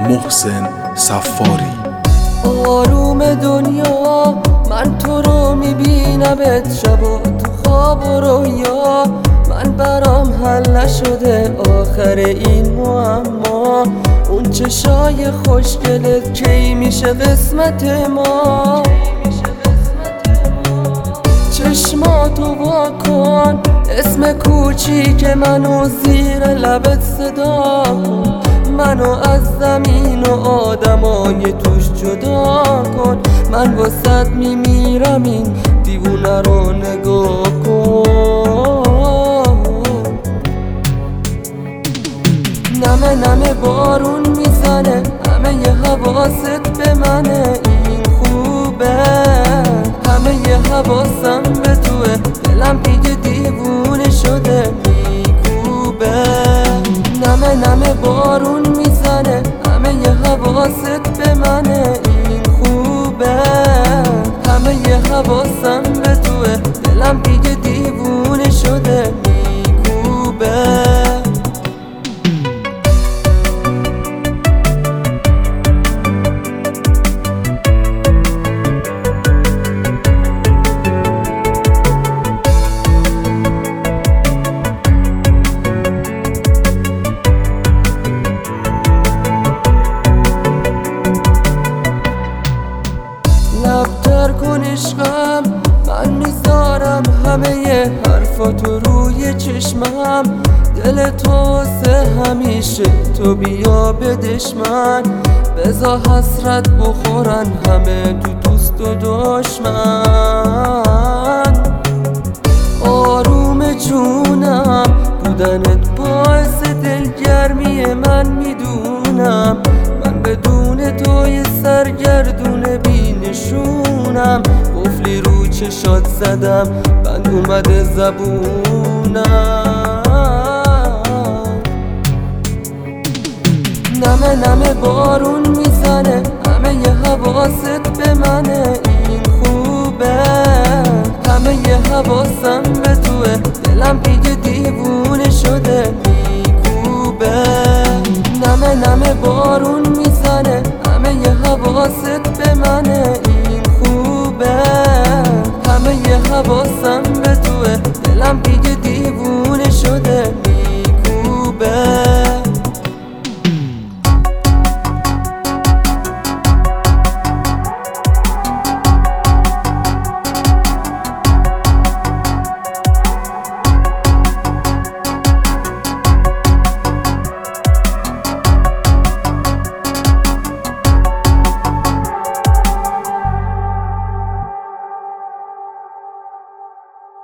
محسن صفاری. آروم دنیا من تو رو میبینمت شبا تو خواب و رویا، من برام حل نشده آخر این معما. اون چشای خوشگلت کی میشه قسمت ما؟ چشماتو وا کن، اسم کوچیک منو زیر لبت صدا کن، منو از زمین و آدمای توش جدا کن. من واسط میمیرم این دیوونه رو نگاه کن. نمه نمه بارون میزنه، همه ی حواست به منه، این خوبه همه ی حواسم به توه، دلم دیگه دیوونه شده میکوبه. نمه نمه بارون میزنه، همه ی حواست به منه، این خوبه همه ی حواسم به توه، دلم دیگه دیوونه شده میکوبه. لبتر کن عشقم، من میذارم همه ی حرفاتو روی چشمم، دل تو واسه همیشه تو بیا بدشمن، بذار حسرت بخورن همه تو دوست و دشمن. آروم جونم بودنت باعث دلگرمی من میدونم، من بدون توی سرگردون بینشونم، قفلی رو چشات زدم بند اومده زبونم. نمه نمه بارون میزنه، همه ی حواست به منه، این خوبه همه ی حواسم به توه، دلم دیگه دیوونه شده میکوبه. نمه نمه بارون میزنه، همه ی حواست به منه، این خوبه همه ی حواسم